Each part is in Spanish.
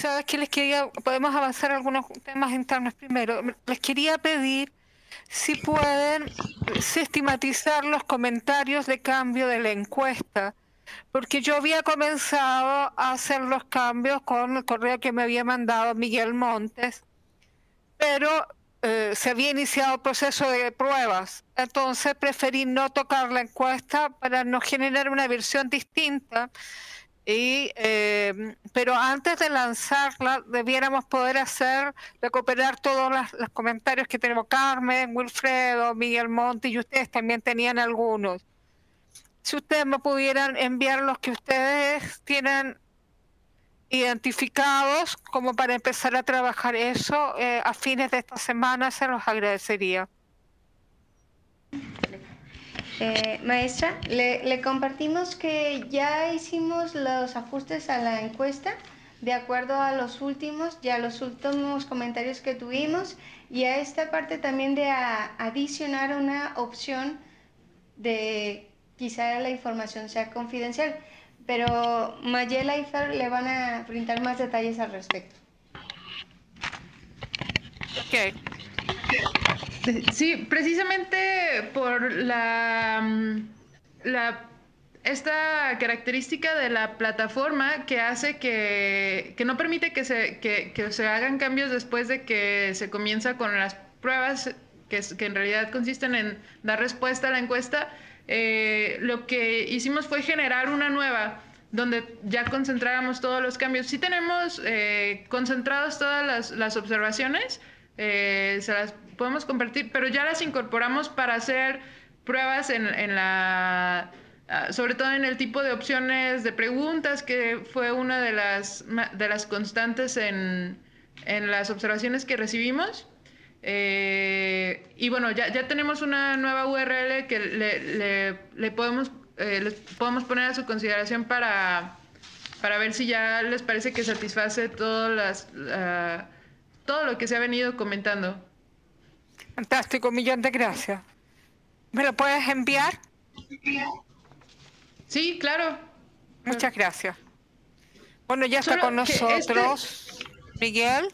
sabes que les quería, podemos avanzar algunos temas internos primero. Les quería pedir si pueden sistematizar los comentarios de cambio de la encuesta, porque yo había comenzado a hacer los cambios con el correo que me había mandado Miguel Montes, pero se había iniciado el proceso de pruebas. Entonces preferí no tocar la encuesta para no generar una versión distinta. Pero antes de lanzarla, debiéramos poder recuperar todos los comentarios que tenemos Carmen, Wilfredo, Miguel Monti, y ustedes también tenían algunos. Si ustedes me pudieran enviar los que ustedes tienen identificados, como para empezar a trabajar eso a fines de esta semana, se los agradecería. Maestra, le compartimos que ya hicimos los ajustes a la encuesta de acuerdo a los últimos comentarios que tuvimos, y a esta parte también de adicionar una opción de quizá la información sea confidencial, pero Mayela y Fer le van a brindar más detalles al respecto. Ok. Sí, precisamente por esta característica de la plataforma que hace que no permite que se hagan cambios después de que se comienza con las pruebas, que en realidad consisten en dar respuesta a la encuesta. Lo que hicimos fue generar una nueva, donde ya concentráramos todos los cambios. Sí tenemos concentradas todas las observaciones, se las podemos compartir, pero ya las incorporamos para hacer pruebas sobre todo en el tipo de opciones de preguntas, que fue una de las constantes en las observaciones que recibimos. Y bueno, ya tenemos una nueva URL que les podemos poner a su consideración para ver si ya les parece que satisface todo lo que se ha venido comentando. Fantástico, millón de gracias. ¿Me lo puedes enviar? Sí, claro. Muchas gracias. Bueno, ya está con nosotros Miguel.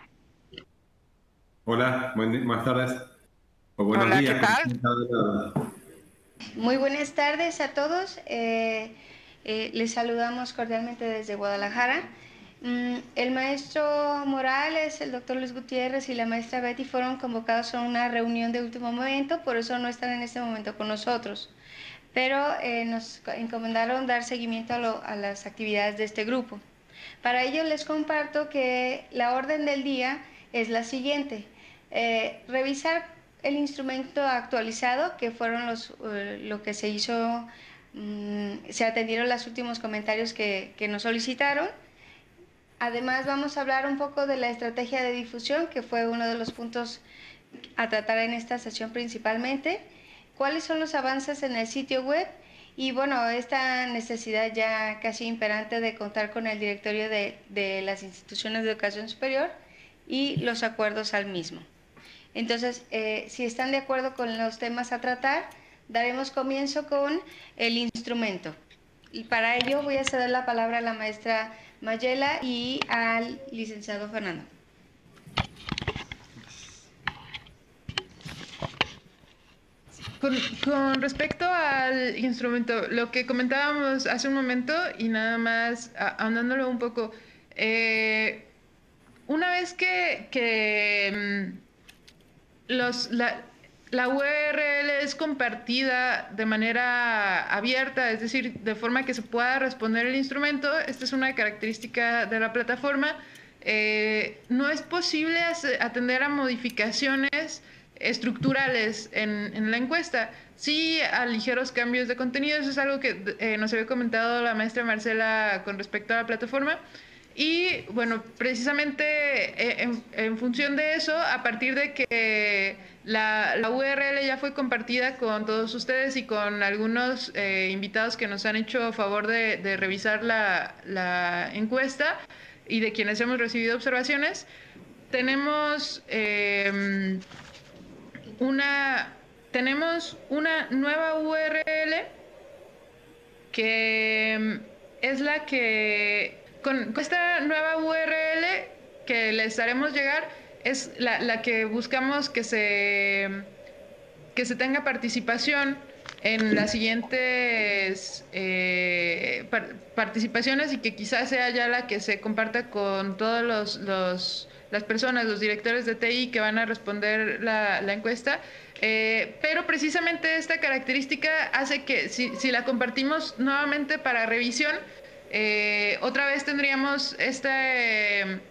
Hola, buenas tardes. O buenos Hola, días. ¿qué tal? Muy buenas tardes a todos. Les saludamos cordialmente desde Guadalajara. El maestro Morales, el doctor Luis Gutiérrez y la maestra Betty fueron convocados a una reunión de último momento, por eso no están en este momento con nosotros. Pero nos encomendaron dar seguimiento a las actividades de este grupo. Para ello les comparto que la orden del día es la siguiente. Revisar el instrumento actualizado, que fueron lo que se hizo, se atendieron los últimos comentarios que nos solicitaron. Además vamos a hablar un poco de la estrategia de difusión, que fue uno de los puntos a tratar en esta sesión principalmente. ¿Cuáles son los avances en el sitio web? Y bueno, esta necesidad ya casi imperante de contar con el directorio de las instituciones de educación superior y los acuerdos al mismo. Entonces, si están de acuerdo con los temas a tratar, daremos comienzo con el instrumento. Y para ello voy a ceder la palabra a la maestra Mayela y al licenciado Fernando. Con respecto al instrumento, lo que comentábamos hace un momento, y nada más ahondándolo un poco, una vez que la URL es compartida de manera abierta, es decir, de forma que se pueda responder el instrumento, esta es una característica de la plataforma, no es posible atender a modificaciones estructurales en la encuesta. Sí, a ligeros cambios de contenido, eso es algo que nos había comentado la maestra Marcela con respecto a la plataforma. Y bueno, precisamente en función de eso, a partir de que la URL ya fue compartida con todos ustedes y con algunos invitados que nos han hecho favor de revisar la encuesta y de quienes hemos recibido observaciones, tenemos una nueva URL que es la que con esta nueva URL que les haremos llegar, es la que buscamos que se tenga participación en las siguientes participaciones, y que quizás sea ya la que se comparta con todos las personas, los directores de TI que van a responder la encuesta. Pero precisamente esta característica hace que si la compartimos nuevamente para revisión, otra vez tendríamos esta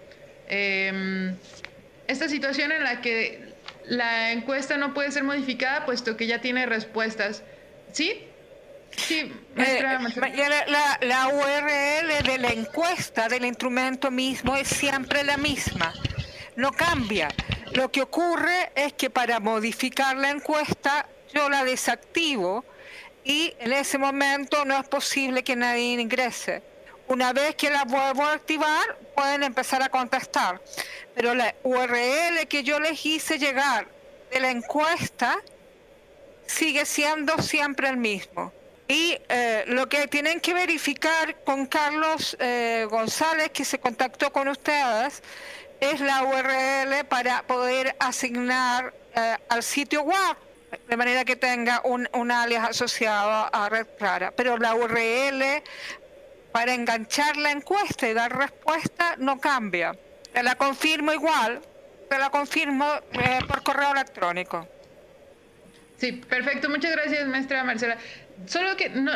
situación en la que la encuesta no puede ser modificada puesto que ya tiene respuestas. ¿Sí? Sí, maestra Marcela. La URL de la encuesta del instrumento mismo es siempre la misma, no cambia. Lo que ocurre es que para modificar la encuesta yo la desactivo y en ese momento no es posible que nadie ingrese. Una vez que la vuelvo a activar, pueden empezar a contestar. Pero la URL que yo les hice llegar de la encuesta sigue siendo siempre el mismo. Y lo que tienen que verificar con Carlos González, que se contactó con ustedes, es la URL para poder asignar al sitio web, de manera que tenga un alias asociado a Red Clara. Pero la URL para enganchar la encuesta y dar respuesta no cambia. Te la confirmo igual, te la confirmo por correo electrónico. Sí, perfecto. Muchas gracias, maestra Marcela. Solo que no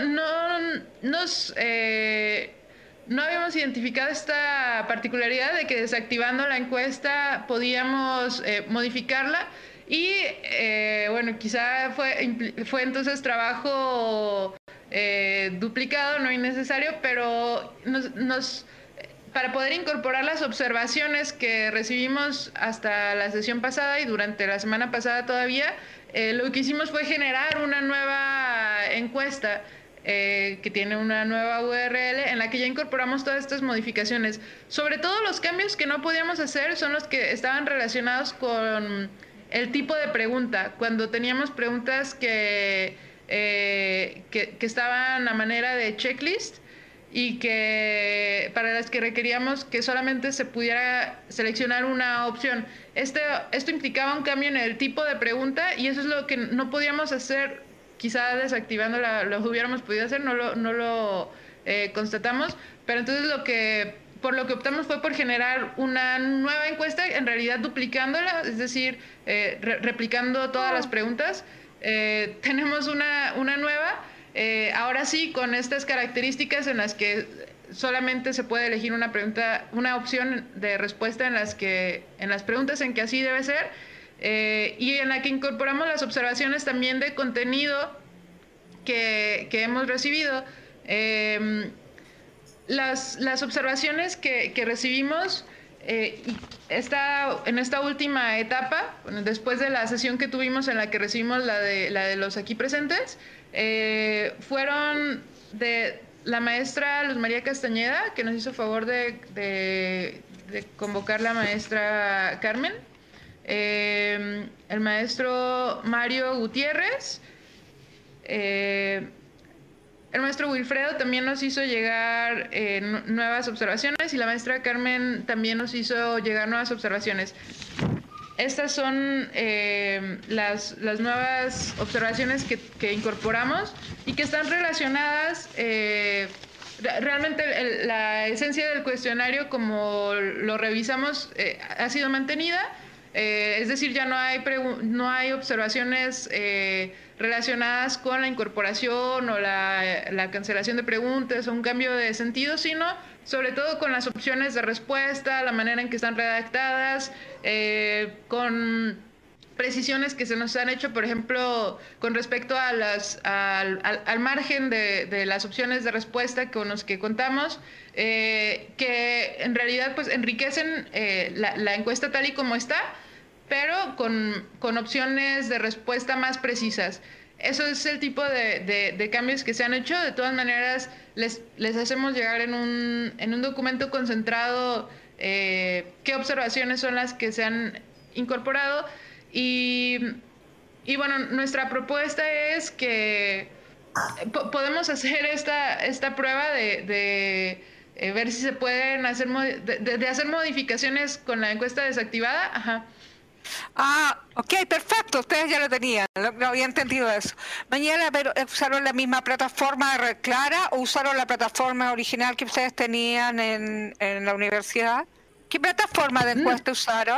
habíamos identificado esta particularidad de que desactivando la encuesta podíamos modificarla, y bueno, quizá fue entonces trabajo duplicado, no innecesario, pero para poder incorporar las observaciones que recibimos hasta la sesión pasada y durante la semana pasada todavía, lo que hicimos fue generar una nueva encuesta que tiene una nueva URL en la que ya incorporamos todas estas modificaciones. Sobre todo los cambios que no podíamos hacer son los que estaban relacionados con el tipo de pregunta. Cuando teníamos preguntas que estaban a manera de checklist y que para las que requeríamos que solamente se pudiera seleccionar una opción. Esto implicaba un cambio en el tipo de pregunta, y eso es lo que no podíamos hacer. Quizá desactivándola lo hubiéramos podido hacer, no lo constatamos, pero entonces por lo que optamos fue por generar una nueva encuesta, en realidad duplicándola, es decir, replicando todas las preguntas. Tenemos una nueva, ahora sí, con estas características en las que solamente se puede elegir una opción de respuesta en las preguntas en que así debe ser, y en la que incorporamos las observaciones también de contenido que hemos recibido. Las observaciones que recibimos en esta última etapa, después de la sesión que tuvimos en la que recibimos la de los aquí presentes, fueron de la maestra Luz María Castañeda, que nos hizo favor de convocar la maestra Carmen, el maestro Mario Gutiérrez, el maestro Wilfredo también nos hizo llegar nuevas observaciones, y la maestra Carmen también nos hizo llegar nuevas observaciones. Estas son las nuevas observaciones que incorporamos y que están relacionadas. Realmente la esencia del cuestionario, como lo revisamos, ha sido mantenida. Es decir, ya no hay observaciones relacionadas con la incorporación o la cancelación de preguntas o un cambio de sentido, sino sobre todo con las opciones de respuesta, la manera en que están redactadas, con precisiones que se nos han hecho, por ejemplo, con respecto a al margen de las opciones de respuesta con los que contamos, que en realidad pues enriquecen la encuesta tal y como está, pero con opciones de respuesta más precisas. Eso es el tipo de cambios que se han hecho. De todas maneras, les hacemos llegar en un documento concentrado qué observaciones son las que se han incorporado. Y bueno, nuestra propuesta es que podemos hacer esta prueba de ver si se pueden hacer de hacer modificaciones con la encuesta desactivada. Ajá. Ah, ok, perfecto, ustedes ya lo tenían, lo había entendido eso. Mañana, pero ¿usaron la misma plataforma de Red Clara o usaron la plataforma original que ustedes tenían en la universidad? ¿Qué plataforma de encuesta usaron?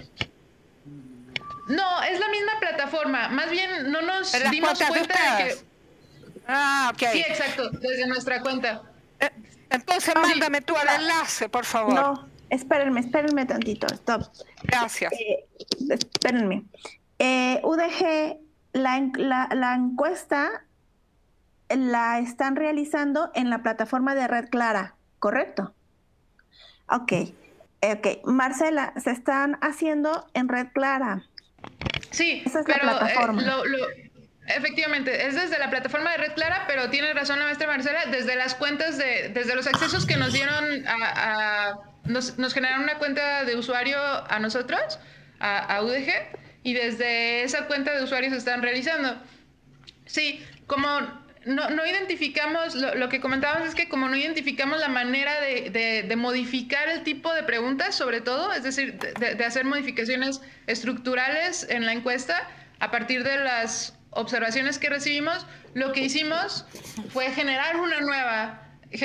No, es la misma plataforma, más bien no nos ¿En las dimos cuentas de cuenta de que... ustedes? Ah, ok. Sí, exacto, desde nuestra cuenta. Entonces mándame tú el enlace, por favor. No, espérenme tantito, stop. Gracias. Espérenme. UDG, la encuesta la están realizando en la plataforma de Red Clara, ¿correcto? Ok. Marcela, se están haciendo en Red Clara. Sí, esa es pero la plataforma. Efectivamente, es desde la plataforma de Red Clara, pero tiene razón la maestra Marcela, desde las cuentas desde los accesos que nos dieron nos generaron una cuenta de usuario a nosotros, a UDG, y desde esa cuenta de usuarios se están realizando. Sí, como no identificamos, lo que comentábamos es que como no identificamos la manera de modificar el tipo de preguntas, sobre todo, es decir, de hacer modificaciones estructurales en la encuesta, a partir de las observaciones que recibimos, lo que hicimos fue generar una nueva,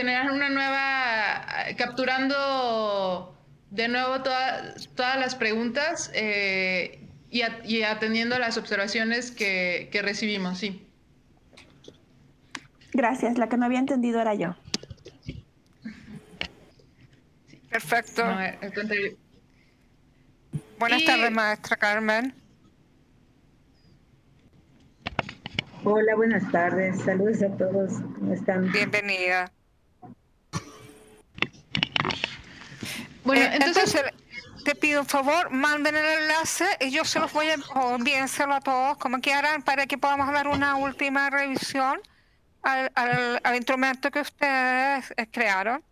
capturando de nuevo todas las preguntas y atendiendo a las observaciones que recibimos, sí. Gracias, la que no había entendido era yo. Perfecto. No, Buenas tardes, maestra Carmen. Hola, buenas tardes. Saludos a todos. ¿Cómo están? Bienvenida. Bueno, entonces te pido un favor, manden el enlace y yo se los voy a enviárselo a todos como quieran para que podamos dar una última revisión al instrumento que ustedes crearon.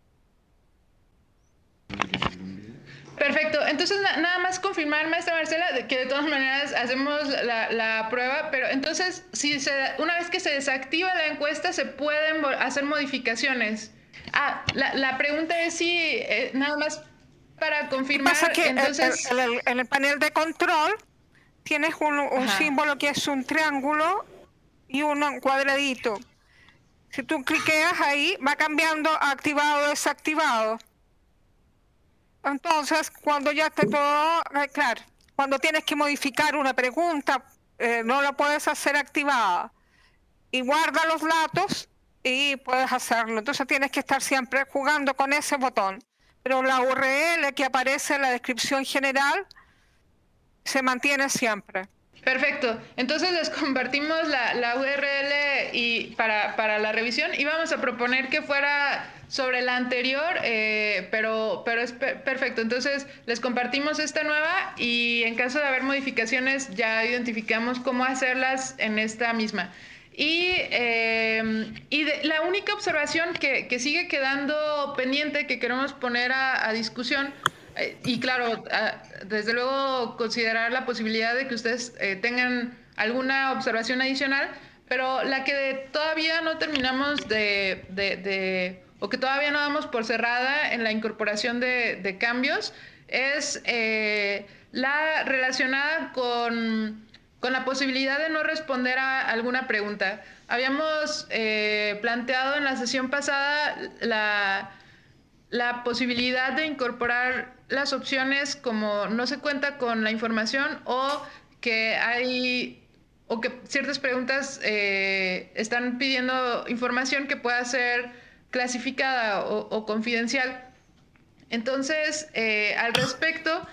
Perfecto. Entonces, nada más confirmar, maestra Marcela, que de todas maneras hacemos la prueba, pero entonces, una vez que se desactiva la encuesta, se pueden hacer modificaciones. La pregunta es si, nada más para confirmar, Pasa que entonces... en el panel de control tienes un símbolo que es un triángulo y un cuadradito. Si tú cliqueas ahí, va cambiando a activado o desactivado. Entonces, cuando ya esté todo claro, cuando tienes que modificar una pregunta, no la puedes hacer activada. Y guarda los datos y puedes hacerlo. Entonces tienes que estar siempre jugando con ese botón. Pero la URL que aparece en la descripción general se mantiene siempre. Perfecto. Entonces les compartimos la URL y para la revisión y vamos a proponer que fuera sobre la anterior, pero es perfecto. Entonces les compartimos esta nueva y en caso de haber modificaciones ya identificamos cómo hacerlas en esta misma. Y la única observación que sigue quedando pendiente que queremos poner a discusión, y claro, desde luego considerar la posibilidad de que ustedes tengan alguna observación adicional, pero la que todavía no terminamos o que todavía no damos por cerrada en la incorporación de cambios es la relacionada con la posibilidad de no responder a alguna pregunta. Habíamos planteado en la sesión pasada la posibilidad de incorporar las opciones como no se cuenta con la información o que ciertas preguntas están pidiendo información que pueda ser clasificada o confidencial. Entonces, al respecto,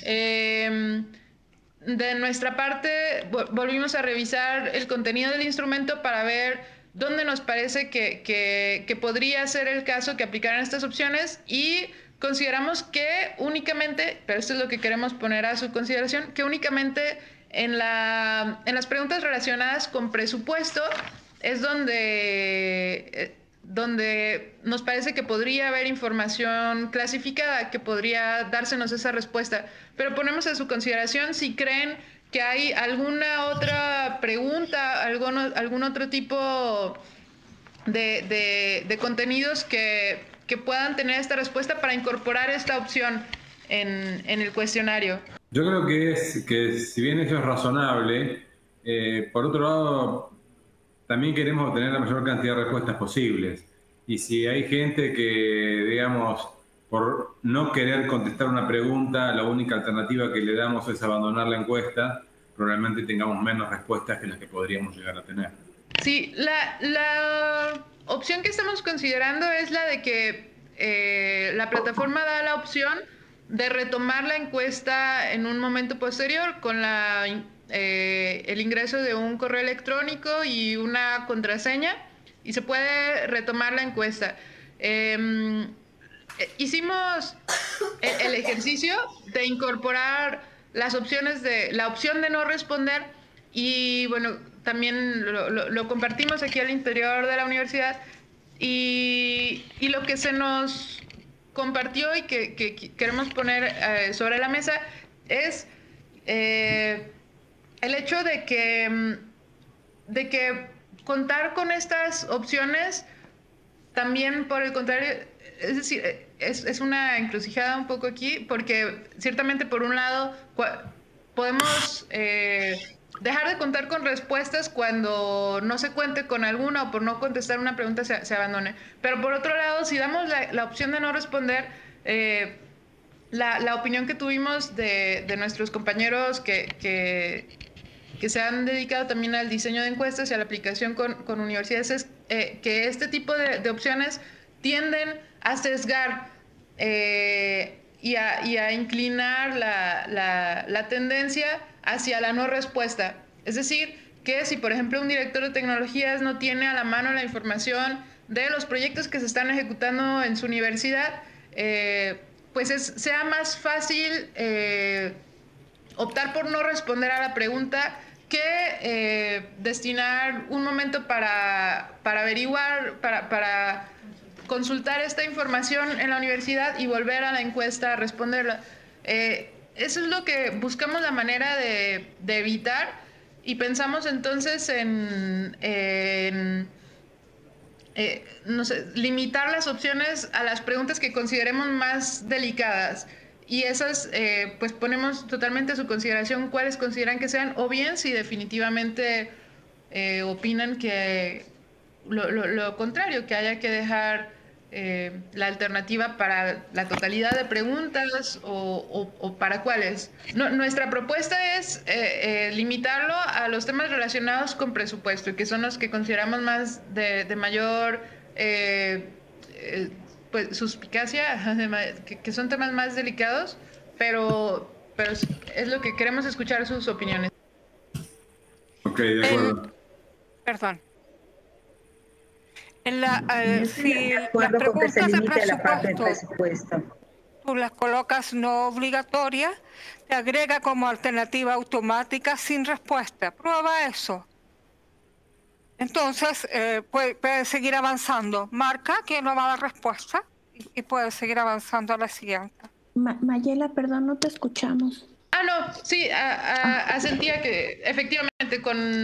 de nuestra parte, volvimos a revisar el contenido del instrumento para ver dónde nos parece que podría ser el caso que aplicaran estas opciones y consideramos que únicamente, pero esto es lo que queremos poner a su consideración, que únicamente en las preguntas relacionadas con presupuesto es donde nos parece que podría haber información clasificada que podría dársenos esa respuesta, pero ponemos a su consideración si creen que hay alguna otra pregunta, algún otro tipo de contenidos que que puedan tener esta respuesta para incorporar esta opción en el cuestionario? Yo creo que si bien eso es razonable, por otro lado, también queremos obtener la mayor cantidad de respuestas posibles. Y si hay gente que, digamos, por no querer contestar una pregunta, la única alternativa que le damos es abandonar la encuesta, probablemente tengamos menos respuestas que las que podríamos llegar a tener. Sí, la opción que estamos considerando es la de que la plataforma da la opción de retomar la encuesta en un momento posterior con el ingreso de un correo electrónico y una contraseña, y se puede retomar la encuesta. Hicimos el ejercicio de incorporar las opciones de la opción de no responder, y bueno, también lo compartimos aquí al interior de la universidad, y lo que se nos compartió y que queremos poner sobre la mesa es el hecho de que contar con estas opciones también, por el contrario, es decir, es una encrucijada un poco aquí, porque ciertamente por un lado podemos dejar de contar con respuestas cuando no se cuente con alguna, o por no contestar una pregunta se abandone. Pero por otro lado, si damos la opción de no responder, la opinión que tuvimos de nuestros compañeros que se han dedicado también al diseño de encuestas y a la aplicación con universidades es que este tipo de opciones tienden a sesgar y a inclinar la tendencia hacia la no respuesta. Es decir, que si por ejemplo un director de tecnologías no tiene a la mano la información de los proyectos que se están ejecutando en su universidad, pues sea más fácil optar por no responder a la pregunta que destinar un momento para averiguar, para consultar esta información en la universidad y volver a la encuesta a responderla. Eso es lo que buscamos la manera de evitar, y pensamos entonces no sé, limitar las opciones a las preguntas que consideremos más delicadas. Y esas, pues ponemos totalmente a su consideración cuáles consideran que sean, o bien si definitivamente opinan que lo contrario, que haya que dejar la alternativa para la totalidad de preguntas, o para cuáles. Nuestra propuesta es limitarlo a los temas relacionados con presupuesto, que son los que consideramos más de mayor pues suspicacia, que son temas más delicados, pero es lo que queremos escuchar sus opiniones. Ok, de acuerdo. Perdón. Si De las acuerdo con que se preguntas de limite a la parte del presupuesto presupuesto. tú las colocas no obligatorias, te agrega como alternativa automática sin respuesta. Prueba eso. Entonces, puedes seguir avanzando. Marca que no va a dar respuesta y puedes seguir avanzando a la siguiente. Mayela, perdón, no te escuchamos. No, sí, asentía que efectivamente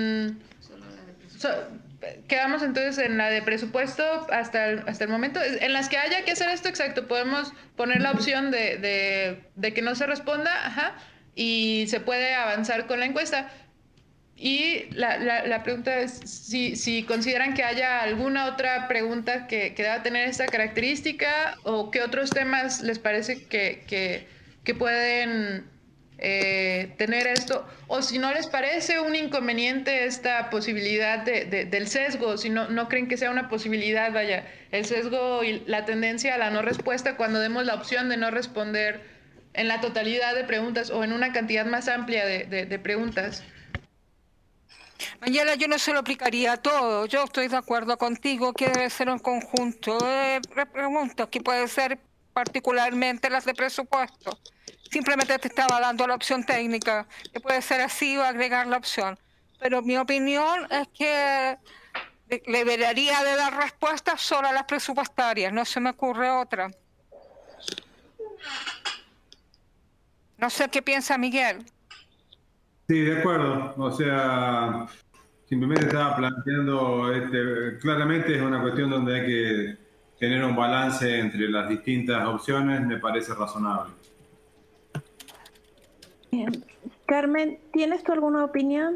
quedamos entonces en la de presupuesto hasta el momento. En las que haya que hacer esto, exacto, podemos poner la opción de que no se responda, y se puede avanzar con la encuesta. Y la pregunta es si consideran que haya alguna otra pregunta que deba tener esta característica, o qué otros temas les parece que pueden tener esto, o si no les parece un inconveniente esta posibilidad del sesgo, si no creen que sea una posibilidad, vaya, el sesgo y la tendencia a la no respuesta cuando demos la opción de no responder en la totalidad de preguntas o en una cantidad más amplia de preguntas. Mayela, yo no se lo aplicaría a todo. Yo estoy de acuerdo contigo que debe ser un conjunto de preguntas, que puede ser particularmente las de presupuesto. Simplemente te estaba dando la opción técnica, que puede ser así o agregar la opción. Pero mi opinión es que le debería de dar respuestas solo a las presupuestarias, no se me ocurre otra. No sé qué piensa Miguel. Sí, de acuerdo. O sea, simplemente estaba planteando, claramente es una cuestión donde hay que tener un balance entre las distintas opciones me parece razonable. Bien. Carmen, ¿tienes tú alguna opinión?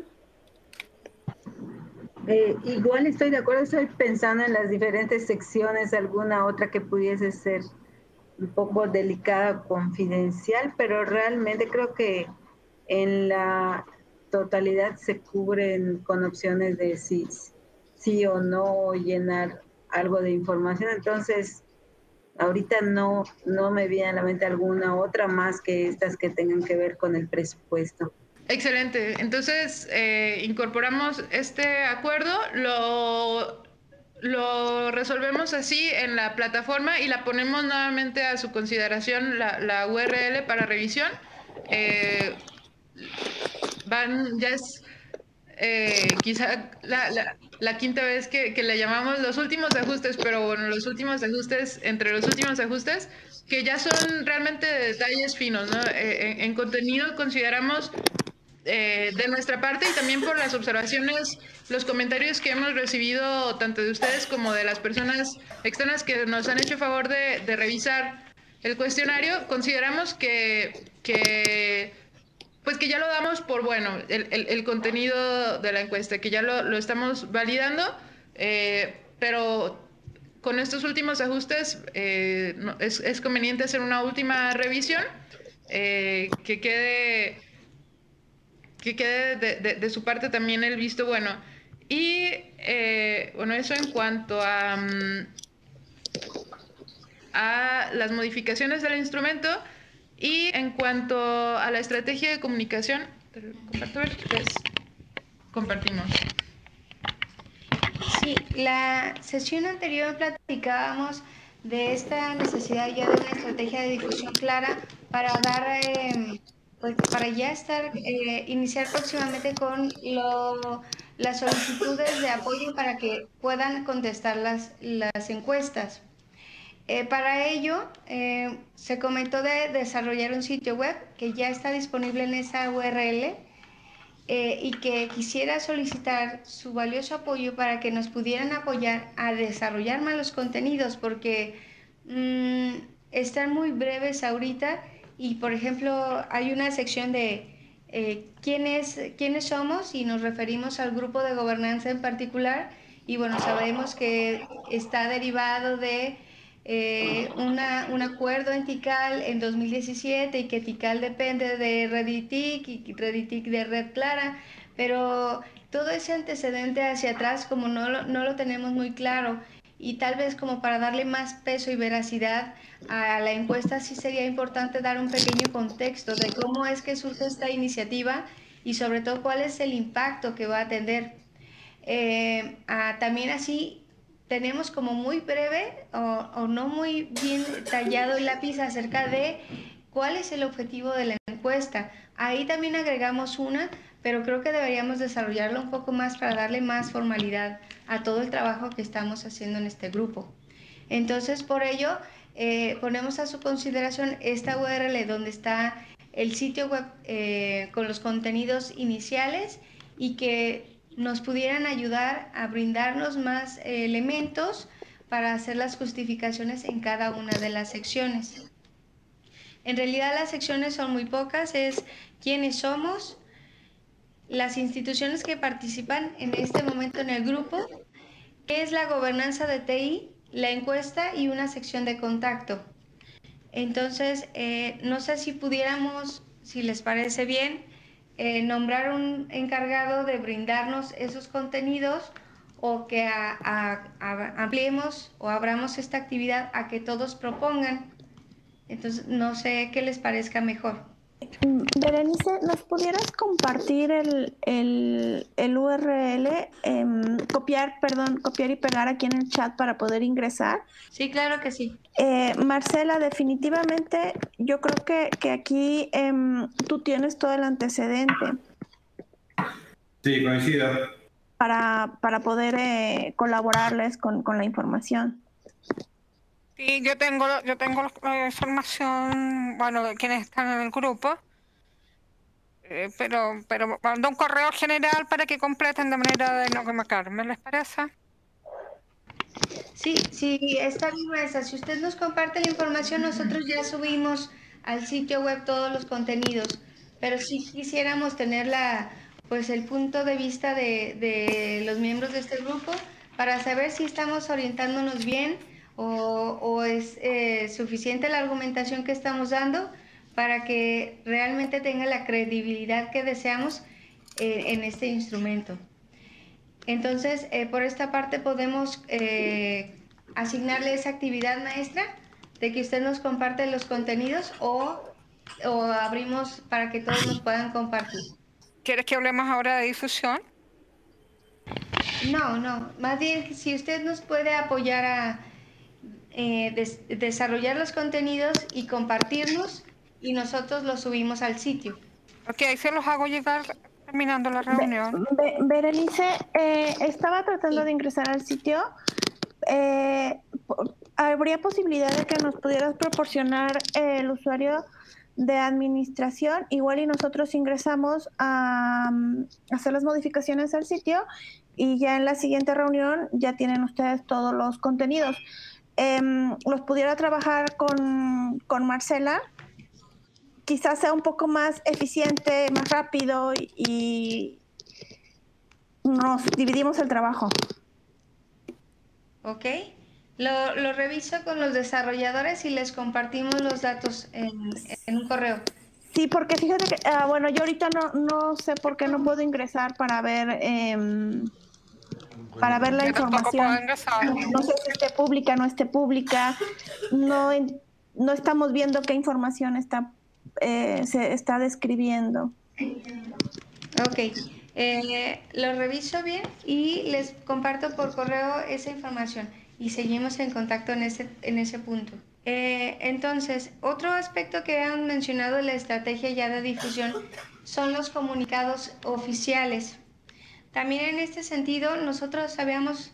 Igual estoy de acuerdo, estoy pensando en las diferentes secciones, alguna otra que pudiese ser un poco delicada, confidencial, pero realmente creo que en la totalidad se cubren con opciones de sí o no llenar algo de información. Entonces, ahorita no me viene a la mente alguna otra más que estas que tengan que ver con el presupuesto. Excelente. Entonces, incorporamos este acuerdo, lo resolvemos así en la plataforma y la ponemos nuevamente a su consideración la URL para revisión. Ya es quizá la quinta vez que le llamamos los últimos ajustes, pero bueno, los últimos ajustes, entre los últimos ajustes, que ya son realmente detalles finos, ¿no? En contenido consideramos de nuestra parte y también por las observaciones, los comentarios que hemos recibido tanto de ustedes como de las personas externas que nos han hecho favor de revisar el cuestionario, consideramos pues que ya lo damos por bueno, el contenido de la encuesta, que ya lo estamos validando, pero con estos últimos ajustes es conveniente hacer una última revisión que quede de su parte también el visto bueno. Y bueno, eso en cuanto a las modificaciones del instrumento. Y en cuanto a la estrategia de comunicación, compartimos. Sí, la sesión anterior platicábamos de esta necesidad ya de una estrategia de difusión clara para dar, pues para ya iniciar próximamente con las solicitudes de apoyo para que puedan contestar las encuestas. Para ello, se comentó de desarrollar un sitio web que ya está disponible en esa URL y que quisiera solicitar su valioso apoyo para que nos pudieran apoyar a desarrollar más los contenidos, porque están muy breves ahorita y, por ejemplo, hay una sección de quiénes somos y nos referimos al grupo de gobernanza en particular y bueno, sabemos que está derivado de un acuerdo en TICAL en 2017 y que TICAL depende de Reditic y Reditic de Red Clara, pero todo ese antecedente hacia atrás como no lo tenemos muy claro y tal vez como para darle más peso y veracidad a la encuesta sí sería importante dar un pequeño contexto de cómo es que surge esta iniciativa y sobre todo cuál es el impacto que va a tener. También así tenemos como muy breve o no muy bien tallado el lápiz acerca de cuál es el objetivo de la encuesta. Ahí también agregamos una, pero creo que deberíamos desarrollarlo un poco más para darle más formalidad a todo el trabajo que estamos haciendo en este grupo. Entonces, por ello, ponemos a su consideración esta URL donde está el sitio web con los contenidos iniciales y que nos pudieran ayudar a brindarnos más elementos para hacer las justificaciones en cada una de las secciones. En realidad las secciones son muy pocas, es quiénes somos, las instituciones que participan en este momento en el grupo, qué es la gobernanza de TI, la encuesta y una sección de contacto. Entonces, no sé si pudiéramos, si les parece bien, nombrar un encargado de brindarnos esos contenidos o que ampliemos o abramos esta actividad a que todos propongan. Entonces, no sé qué les parezca mejor. Berenice, ¿nos pudieras compartir el URL, copiar y pegar aquí en el chat para poder ingresar? Sí, claro que sí. Marcela, definitivamente yo creo que aquí tú tienes todo el antecedente. Sí, coincido. Para poder colaborarles con la información. Sí, yo tengo la información, bueno, de quienes están en el grupo, pero mando un correo general para que completen de manera de no quemarme, ¿les parece? Sí, está bien, maestra. Si usted nos comparte la información, nosotros ya subimos al sitio web todos los contenidos, pero sí quisiéramos tener pues el punto de vista de los miembros de este grupo para saber si estamos orientándonos bien o es suficiente la argumentación que estamos dando para que realmente tenga la credibilidad que deseamos en este instrumento. Entonces, por esta parte podemos asignarle esa actividad, maestra, de que usted nos comparte los contenidos o abrimos para que todos nos puedan compartir. ¿Quieres que hablemos ahora de difusión? No, más bien si usted nos puede apoyar a desarrollar los contenidos y compartirlos y nosotros los subimos al sitio. Ok, se los hago llegar terminando la reunión. Berenice, estaba tratando de ingresar al sitio. ¿Habría posibilidad de que nos pudieras proporcionar el usuario de administración? Igual y nosotros ingresamos a hacer las modificaciones al sitio y ya en la siguiente reunión ya tienen ustedes todos los contenidos. Los pudiera trabajar con Marcela. Quizás sea un poco más eficiente, más rápido y nos dividimos el trabajo. Ok, lo reviso con los desarrolladores y les compartimos los datos en un correo. Sí, porque fíjate que, bueno, yo ahorita no sé por qué no puedo ingresar para ver la información. No sé si esté pública, no esté pública. No estamos viendo qué información se está describiendo. Ok, lo reviso bien y les comparto por correo esa información y seguimos en contacto en ese punto. Entonces, otro aspecto que han mencionado en la estrategia ya de difusión son los comunicados oficiales. También en este sentido, nosotros habíamos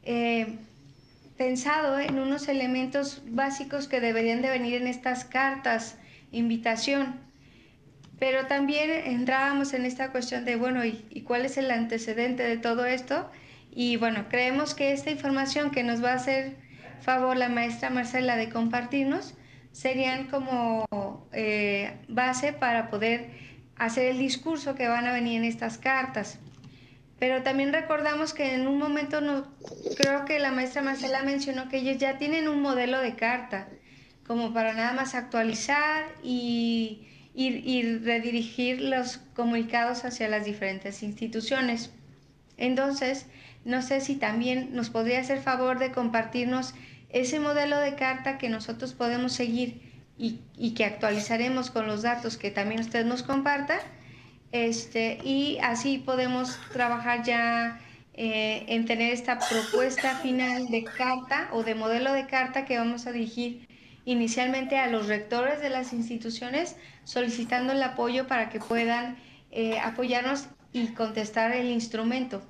pensado en unos elementos básicos que deberían de venir en estas cartas, invitación, pero también entrábamos en esta cuestión de, bueno, ¿y cuál es el antecedente de todo esto? Y bueno, creemos que esta información que nos va a hacer favor la maestra Marcela de compartirnos serían como base para poder hacer el discurso que van a venir en estas cartas. Pero también recordamos que en un momento, creo que la maestra Marcela mencionó que ellos ya tienen un modelo de carta, como para nada más actualizar y redirigir los comunicados hacia las diferentes instituciones. Entonces, no sé si también nos podría hacer favor de compartirnos ese modelo de carta que nosotros podemos seguir y que actualizaremos con los datos que también usted nos comparta. Y así podemos trabajar ya en tener esta propuesta final de carta o de modelo de carta que vamos a dirigir inicialmente a los rectores de las instituciones, solicitando el apoyo para que puedan apoyarnos y contestar el instrumento.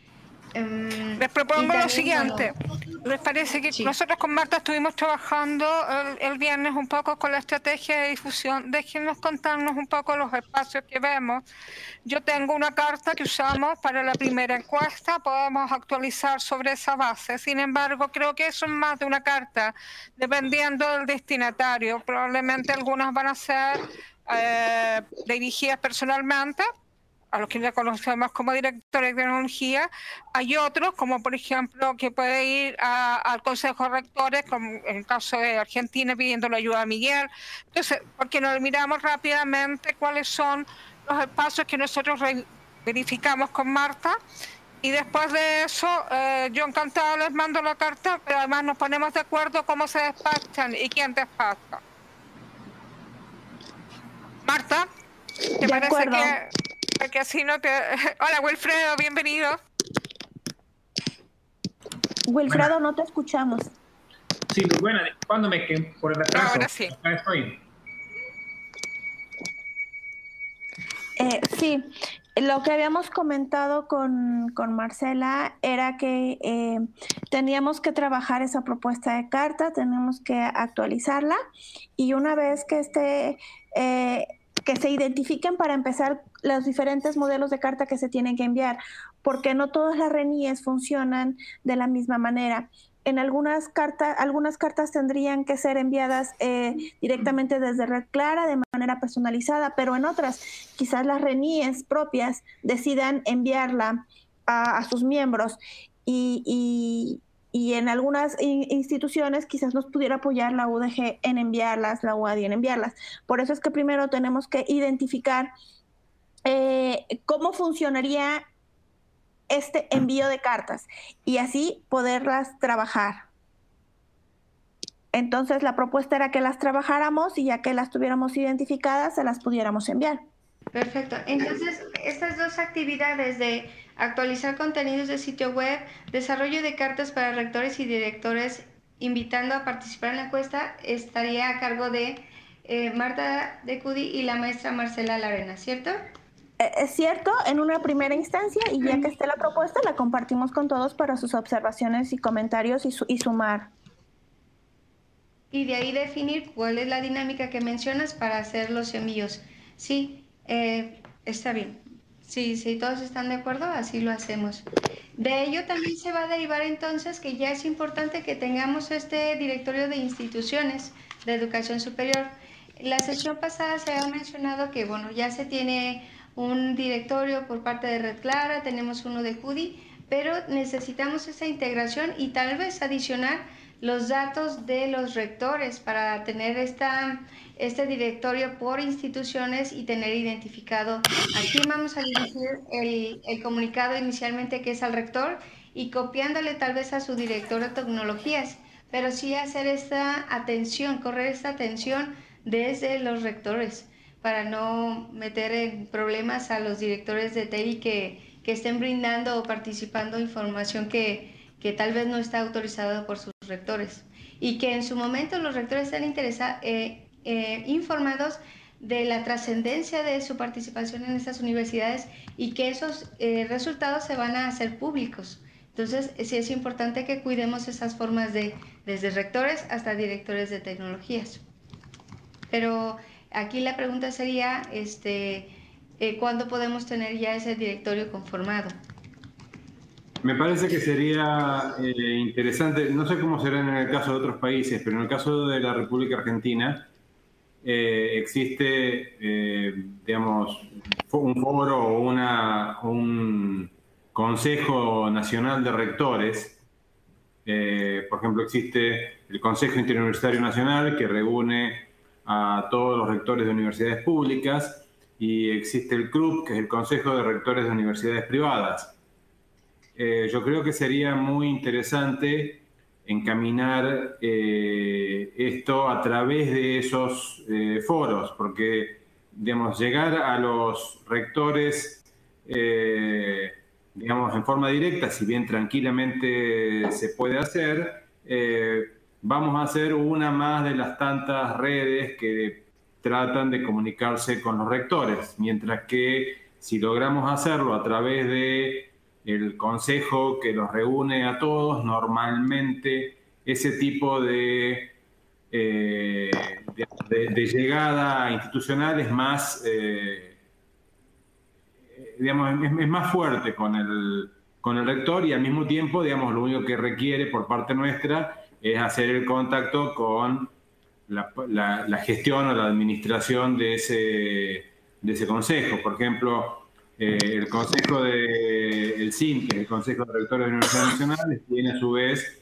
Les propongo lo siguiente. ¿Les parece que nosotros con Marta estuvimos trabajando el viernes un poco con la estrategia de difusión? Déjenos contarnos un poco los espacios que vemos. Yo tengo una carta que usamos para la primera encuesta, podemos actualizar sobre esa base. Sin embargo, creo que eso es más de una carta, dependiendo del destinatario. Probablemente algunas van a ser dirigidas personalmente a los que ya conocemos como directores de tecnología. Hay otros, como por ejemplo, que puede ir al Consejo de Rectores, como en el caso de Argentina, pidiendo la ayuda a Miguel. Entonces, porque nos miramos rápidamente cuáles son los espacios que nosotros verificamos con Marta, y después de eso, yo encantada les mando la carta, pero además nos ponemos de acuerdo cómo se despachan y quién despacha. Marta, ¿te parece que así no te... Hola, Wilfredo, bienvenido. Wilfredo, no te escuchamos. Sí, muy buena, disculpándome que por el retraso. Ahora sí. Acá estoy. Sí, lo que habíamos comentado con Marcela era que teníamos que trabajar esa propuesta de carta, tenemos que actualizarla y una vez que que se identifiquen para empezar los diferentes modelos de carta que se tienen que enviar, porque no todas las RENIES funcionan de la misma manera. en algunas cartas tendrían que ser enviadas directamente desde Red Clara de manera personalizada, pero en otras quizás las RENIES propias decidan enviarla a sus miembros y en algunas instituciones quizás nos pudiera apoyar la UDG en enviarlas, la UADI en enviarlas. Por eso es que primero tenemos que identificar cómo funcionaría este envío de cartas y así poderlas trabajar. Entonces la propuesta era que las trabajáramos y ya que las tuviéramos identificadas, se las pudiéramos enviar. Perfecto. Entonces, estas dos actividades de actualizar contenidos de sitio web, desarrollo de cartas para rectores y directores, invitando a participar en la encuesta, estaría a cargo de Marta de Cudi y la maestra Marcela Larena, ¿cierto? Es cierto, en una primera instancia, y ya que esté la propuesta, la compartimos con todos para sus observaciones y comentarios y sumar. Y de ahí definir cuál es la dinámica que mencionas para hacer los envíos. Sí, está bien. Sí, todos están de acuerdo, así lo hacemos. De ello también se va a derivar entonces que ya es importante que tengamos este directorio de instituciones de educación superior. La sesión pasada se ha mencionado que, bueno, ya se tiene un directorio por parte de Red Clara, tenemos uno de CUDI, pero necesitamos esa integración y tal vez adicionar los datos de los rectores para tener este directorio por instituciones y tener identificado a quién vamos a dirigir el comunicado inicialmente, que es al rector, y copiándole tal vez a su director de tecnologías, pero sí hacer esta atención, correr esta atención desde los rectores para no meter en problemas a los directores de TI que estén brindando o participando información que tal vez no está autorizada por sus rectores, y que en su momento los rectores estén informados de la trascendencia de su participación en estas universidades y que esos resultados se van a hacer públicos. Entonces, sí es importante que cuidemos esas formas desde rectores hasta directores de tecnologías. Pero aquí la pregunta sería, ¿cuándo podemos tener ya ese directorio conformado? Me parece que sería interesante, no sé cómo será en el caso de otros países, pero en el caso de la República Argentina existe, digamos, un foro o un Consejo Nacional de Rectores. Por ejemplo, existe el Consejo Interuniversitario Nacional, que reúne a todos los rectores de universidades públicas, y existe el CRUP, que es el Consejo de Rectores de Universidades Privadas. Yo creo que sería muy interesante encaminar esto a través de esos foros, porque, digamos, llegar a los rectores, digamos, en forma directa, si bien tranquilamente se puede hacer, vamos a hacer una más de las tantas redes que tratan de comunicarse con los rectores, mientras que si logramos hacerlo a través de el consejo que los reúne a todos, normalmente ese tipo de llegada institucional es más, digamos, es más fuerte con el rector, y al mismo tiempo, digamos, lo único que requiere por parte nuestra es hacer el contacto con la gestión o la administración de ese consejo. Por ejemplo, el Consejo el CIN, que es el Consejo de Rectores de Universidades Nacionales, tiene a su vez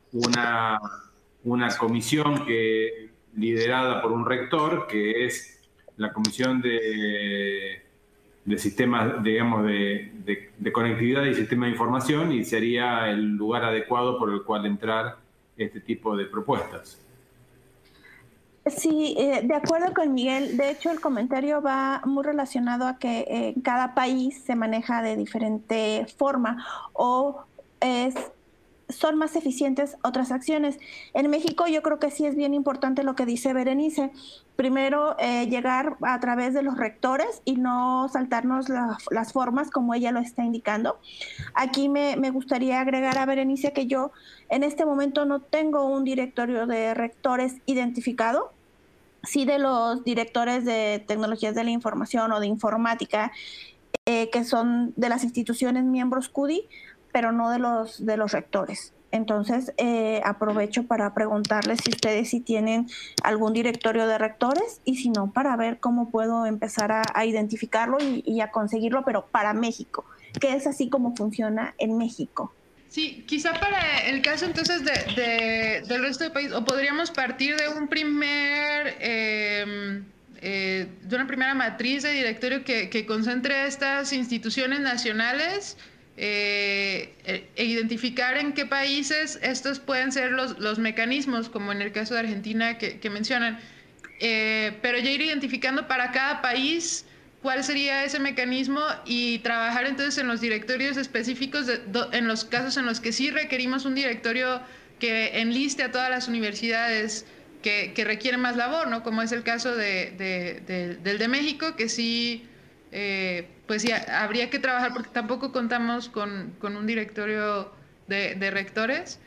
una comisión liderada por un rector, que es la Comisión de Sistemas, digamos, de Conectividad y Sistema de Información, y sería el lugar adecuado por el cual entrar este tipo de propuestas. Sí, de acuerdo con Miguel. De hecho, el comentario va muy relacionado a que en cada país se maneja de diferente forma o son más eficientes otras acciones. En México yo creo que sí es bien importante lo que dice Berenice. Primero, llegar a través de los rectores y no saltarnos las formas como ella lo está indicando. Aquí me gustaría agregar a Berenice que yo en este momento no tengo un directorio de rectores identificado. Sí, de los directores de tecnologías de la información o de informática, que son de las instituciones miembros CUDI, pero no de los rectores. Entonces, aprovecho para preguntarles si ustedes sí tienen algún directorio de rectores y si no, para ver cómo puedo empezar a identificarlo y a conseguirlo, pero para México, que es así como funciona en México. Sí, quizá para el caso entonces del resto del país, o podríamos partir de un de una primera matriz de directorio que concentre estas instituciones nacionales e identificar en qué países estos pueden ser los mecanismos, como en el caso de Argentina que mencionan, pero ya ir identificando para cada país cuál sería ese mecanismo y trabajar entonces en los directorios específicos en los casos en los que sí requerimos un directorio que enliste a todas las universidades que requieren más labor, ¿no? Como es el caso del de México, que sí, pues sí, habría que trabajar porque tampoco contamos con un directorio de rectores,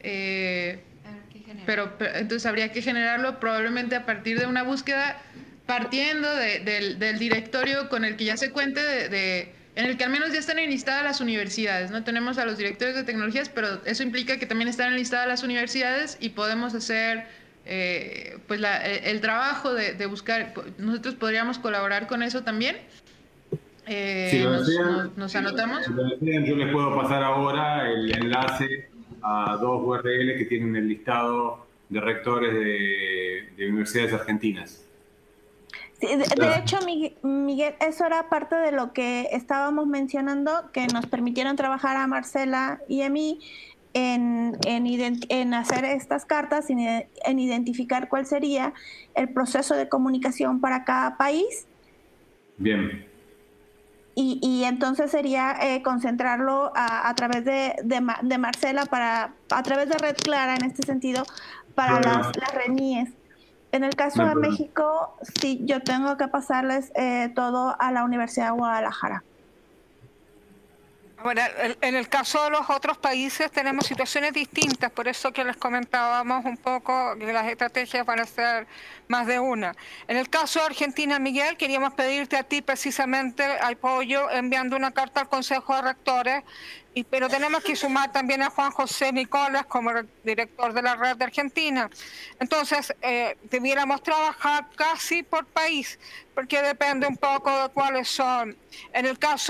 pero entonces habría que generarlo probablemente a partir de una búsqueda partiendo del directorio con el que ya se cuente, en el que al menos ya están enlistadas las universidades. No tenemos a los directores de tecnologías, pero eso implica que también están enlistadas las universidades y podemos hacer pues el trabajo de buscar. Nosotros podríamos colaborar con eso también. Si lo desean, nos anotamos. Si lo desean, yo les puedo pasar ahora el enlace a 2 URL que tienen el listado de rectores de universidades argentinas. Sí, de hecho, Miguel, eso era parte de lo que estábamos mencionando, que nos permitieron trabajar a Marcela y a mí en hacer estas cartas, en identificar cuál sería el proceso de comunicación para cada país. Bien. Y entonces sería concentrarlo a través de Marcela, a través de Red Clara, en este sentido, para las RENIES. En el caso de México, sí, yo tengo que pasarles todo a la Universidad de Guadalajara. Bueno, en el caso de los otros países tenemos situaciones distintas, por eso que les comentábamos un poco que las estrategias van a ser más de una. En el caso de Argentina, Miguel, queríamos pedirte a ti precisamente apoyo enviando una carta al Consejo de Rectores, pero tenemos que sumar también a Juan José Nicolás como director de la red de Argentina. Entonces, debiéramos trabajar casi por país, porque depende un poco de cuáles son. En el caso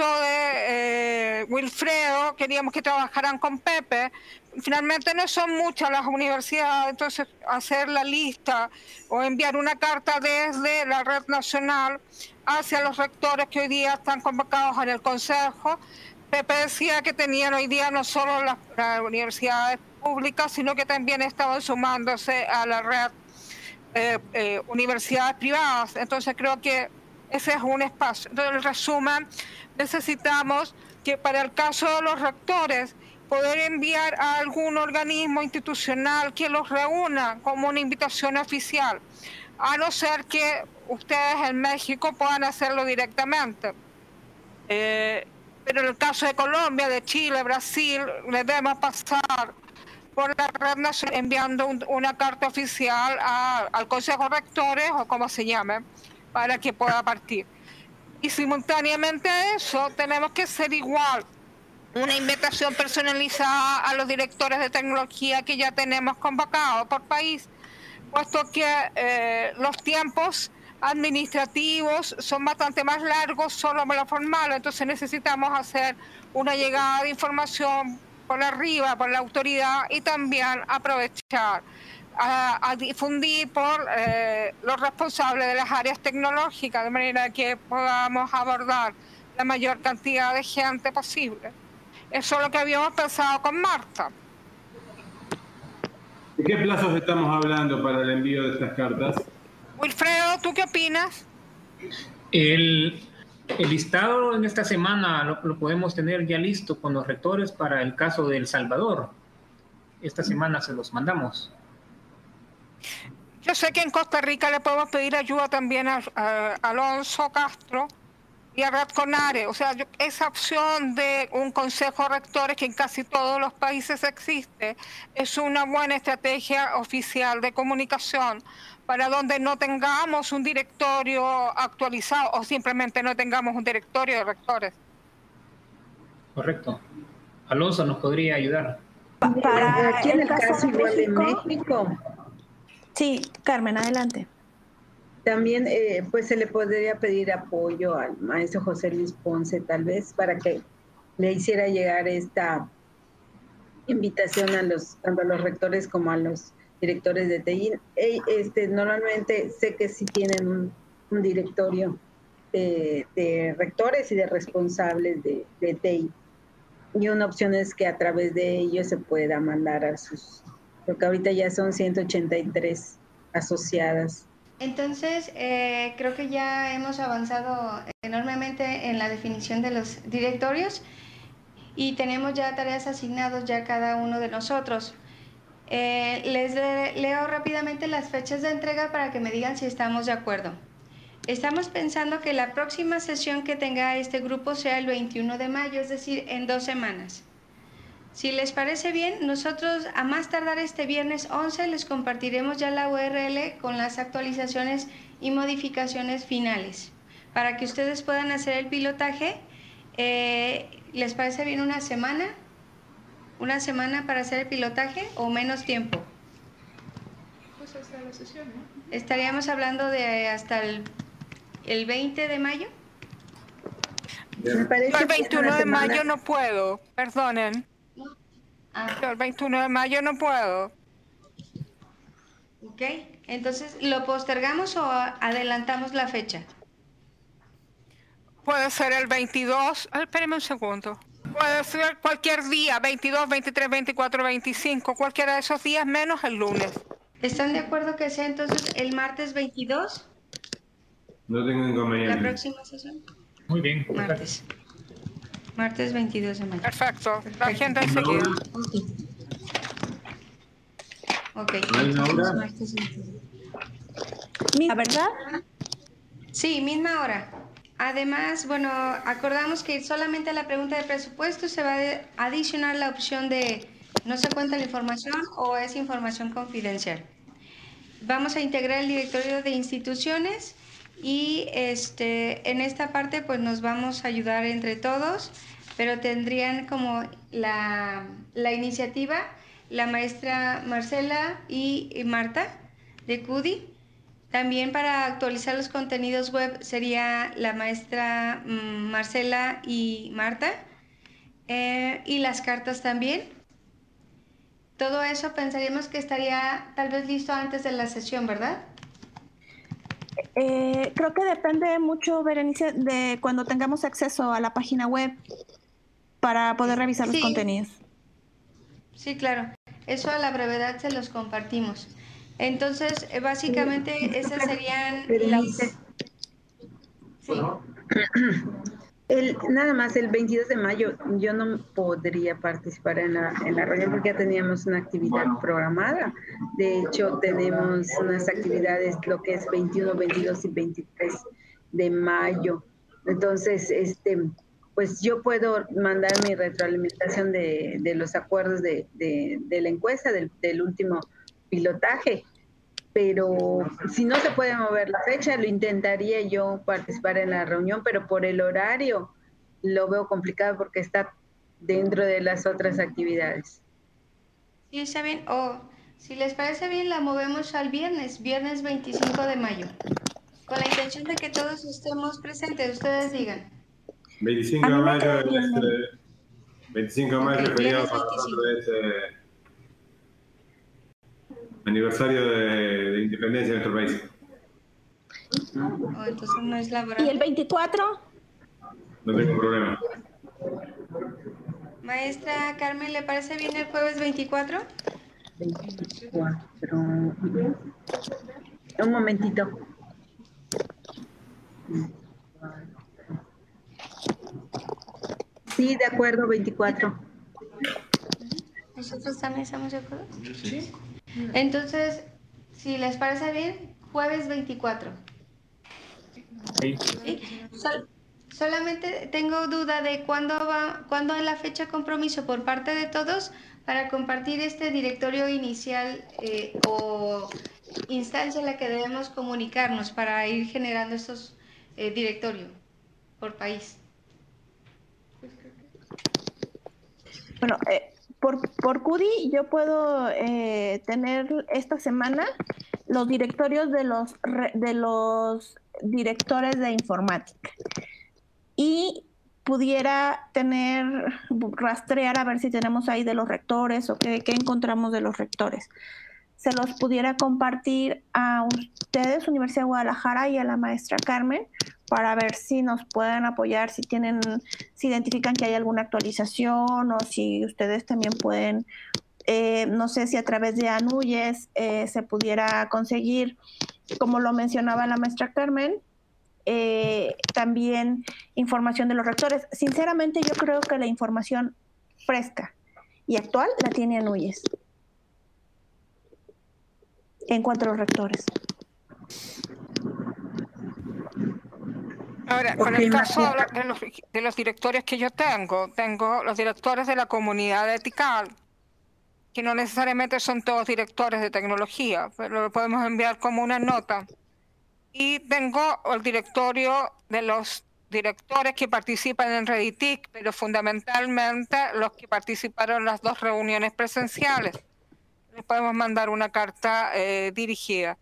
de Wilfredo, queríamos que trabajaran con Pepe. Finalmente no son muchas las universidades, entonces hacer la lista o enviar una carta desde la red nacional hacia los rectores que hoy día están convocados en el Consejo. Pepe decía que tenían hoy día no solo las universidades públicas, sino que también estaban sumándose a la red universidades privadas. Entonces creo que ese es un espacio. Entonces, en resumen, necesitamos que para el caso de los rectores, poder enviar a algún organismo institucional que los reúna como una invitación oficial, a no ser que ustedes en México puedan hacerlo directamente. Pero en el caso de Colombia, de Chile, Brasil, debemos pasar por la red nacional enviando una carta oficial al Consejo de Rectores, o como se llame, para que pueda partir. Y simultáneamente a eso tenemos que hacer igual una invitación personalizada a los directores de tecnología que ya tenemos convocados por país, puesto que los tiempos administrativos son bastante más largos solo por lo formal, entonces necesitamos hacer una llegada de información por arriba, por la autoridad, y también aprovechar a difundir por los responsables de las áreas tecnológicas, de manera que podamos abordar la mayor cantidad de gente posible. Eso es lo que habíamos pensado con Marta. ¿De qué plazos estamos hablando para el envío de estas cartas? Wilfredo, ¿tú qué opinas? El listado en esta semana lo podemos tener ya listo con los rectores para el caso de El Salvador. Esta semana se los mandamos. Yo sé que en Costa Rica le podemos pedir ayuda también a Alonso Castro y a Red Conare. O sea, esa opción de un consejo de rectores que en casi todos los países existe es una buena estrategia oficial de comunicación para donde no tengamos un directorio actualizado o simplemente no tengamos un directorio de rectores. Correcto. Alonso nos podría ayudar. Para Aquí en el caso de igual de México, sí, Carmen, adelante. también pues se le podría pedir apoyo al maestro José Luis Ponce, tal vez, para que le hiciera llegar esta invitación a tanto a los rectores como a los directores de TI. Normalmente sé que sí tienen un directorio de rectores y de responsables de TI. Y una opción es que a través de ellos se pueda mandar a porque ahorita ya son 183 asociadas. Entonces, creo que ya hemos avanzado enormemente en la definición de los directorios y tenemos ya tareas asignadas ya cada uno de nosotros. Leo rápidamente las fechas de entrega para que me digan si estamos de acuerdo. Estamos pensando que la próxima sesión que tenga este grupo sea el 21 de mayo, es decir, en 2 semanas. Si les parece bien, nosotros a más tardar este viernes 11 les compartiremos ya la URL con las actualizaciones y modificaciones finales para que ustedes puedan hacer el pilotaje. ¿Les parece bien una semana? ¿Una semana para hacer el pilotaje o menos tiempo? Pues hasta la sesión, ¿no? Estaríamos hablando de hasta el 20 de mayo. Me parece Yo el que es 21 una de semana. mayo no puedo, perdonen. Yo el 21 de mayo no puedo. Ok, entonces, ¿lo postergamos o adelantamos la fecha? Puede ser el 22. Espéreme un segundo. Puede ser cualquier día, 22, 23, 24, 25, cualquiera de esos días menos el lunes. ¿Están de acuerdo que sea entonces el martes 22? No tengo inconveniente. ¿La próxima sesión? Muy bien. Martes. Martes 22 de mayo. Perfecto. La agenda ¿Una enseguida. hora? Ok, ¿No hay una entonces hora? martes 22. ¿La verdad? Sí, misma hora. Además, bueno, acordamos que solamente a la pregunta de presupuesto se va a adicionar la opción de no se cuenta la información o es información confidencial. Vamos a integrar el directorio de instituciones y en esta parte pues nos vamos a ayudar entre todos, pero tendrían como la iniciativa la maestra Marcela y Marta de CUDI. También para actualizar los contenidos web sería la maestra Marcela y Marta, y las cartas también. Todo eso pensaríamos que estaría tal vez listo antes de la sesión, ¿verdad? Creo que depende mucho, Berenice, de cuando tengamos acceso a la página web para poder revisar los contenidos. Sí, claro. Eso a la brevedad se los compartimos. Entonces, básicamente esas serían Berenice. Sí. Nada más el 22 de mayo yo no podría participar en la reunión porque ya teníamos una actividad programada. De hecho, tenemos unas actividades, lo que es 21, 22 y 23 de mayo. Entonces, pues yo puedo mandar mi retroalimentación de los acuerdos de la encuesta, del último pilotaje, pero si no se puede mover la fecha, lo intentaría yo participar en la reunión, pero por el horario lo veo complicado porque está dentro de las otras actividades. Sí, está bien. O si les parece bien, la movemos al viernes 25 de mayo, con la intención de que todos estemos presentes. Ustedes digan. 25 de A mí me mayo queda bien. 25 de mayo Ok, es feriado viernes para 25. nosotros, es aniversario de independencia de nuestro país. Oh, entonces no es ¿Y el laborable. 24? No tengo problema. Maestra Carmen, ¿le parece bien el jueves 24? 24. Un momentito. Sí, de acuerdo, 24. ¿Nosotros también estamos de acuerdo? Sí. Entonces, si les parece bien, jueves 24. Sí. ¿Sí? Solamente tengo duda de cuándo es la fecha de compromiso por parte de todos para compartir este directorio inicial o instancia en la que debemos comunicarnos para ir generando estos directorios por país. Bueno, por CUDI yo puedo tener esta semana los directorios de los directores de informática y pudiera rastrear a ver si tenemos ahí de los rectores o qué encontramos de los rectores. Se los pudiera compartir a ustedes, Universidad de Guadalajara, y a la maestra Carmen, para ver si nos pueden apoyar, si identifican que hay alguna actualización o si ustedes también pueden, no sé si a través de ANUYES se pudiera conseguir, como lo mencionaba la maestra Carmen, también información de los rectores. Sinceramente, yo creo que la información fresca y actual la tiene ANUYES en cuanto a los rectores. Ahora, con el caso de los directores que yo tengo los directores de la comunidad ethical, que no necesariamente son todos directores de tecnología, pero lo podemos enviar como una nota. Y tengo el directorio de los directores que participan en Reditic, pero fundamentalmente los que participaron en las 2 reuniones presenciales. Les podemos mandar una carta dirigida.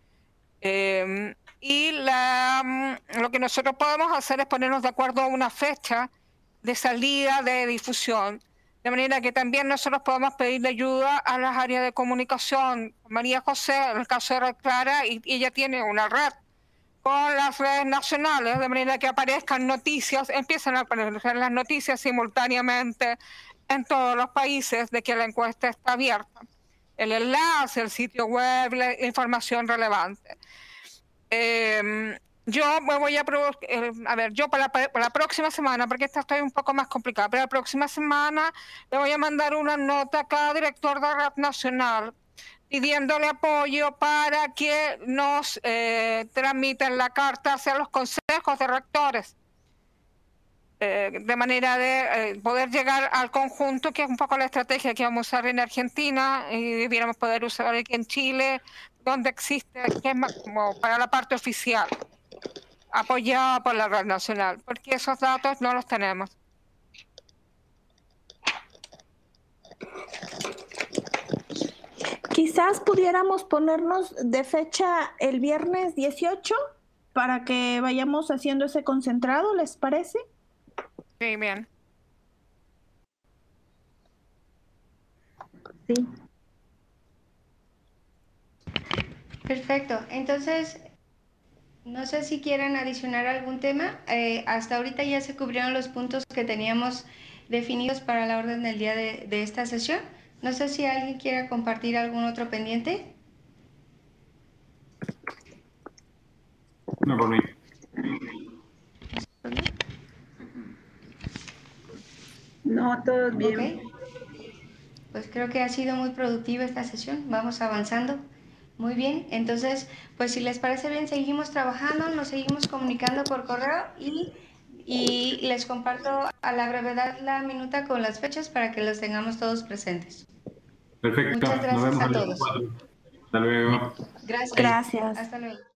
Y lo que nosotros podemos hacer es ponernos de acuerdo a una fecha de salida de difusión, de manera que también nosotros podemos pedirle ayuda a las áreas de comunicación. María José, en el caso de Red Clara, y ella tiene una red con las redes nacionales, de manera que aparezcan noticias, empiezan a aparecer las noticias simultáneamente en todos los países de que la encuesta está abierta. El enlace, el sitio web, la información relevante. Yo me voy a yo para la próxima semana, porque esta estoy un poco más complicada, pero la próxima semana le voy a mandar una nota a cada director de red nacional pidiéndole apoyo para que nos tramiten la carta hacia los consejos de rectores, de manera de poder llegar al conjunto, que es un poco la estrategia que vamos a usar en Argentina y debiéramos poder usar aquí en Chile, donde existe, que es más como para la parte oficial, apoyada por la red nacional, porque esos datos no los tenemos. Quizás pudiéramos ponernos de fecha el viernes 18 para que vayamos haciendo ese concentrado, ¿les parece? Sí, bien. Sí. Perfecto. Entonces, no sé si quieren adicionar algún tema. Hasta ahorita ya se cubrieron los puntos que teníamos definidos para la orden del día de esta sesión. No sé si alguien quiere compartir algún otro pendiente. No, por mí. No, todo bien. Okay. Pues creo que ha sido muy productiva esta sesión. Vamos avanzando. Muy bien. Entonces, pues si les parece bien, seguimos trabajando, nos seguimos comunicando por correo y les comparto a la brevedad la minuta con las fechas para que los tengamos todos presentes. Perfecto. Muchas gracias Nos vemos a a las todos. 4. Hasta luego. Gracias. Gracias. Hasta luego.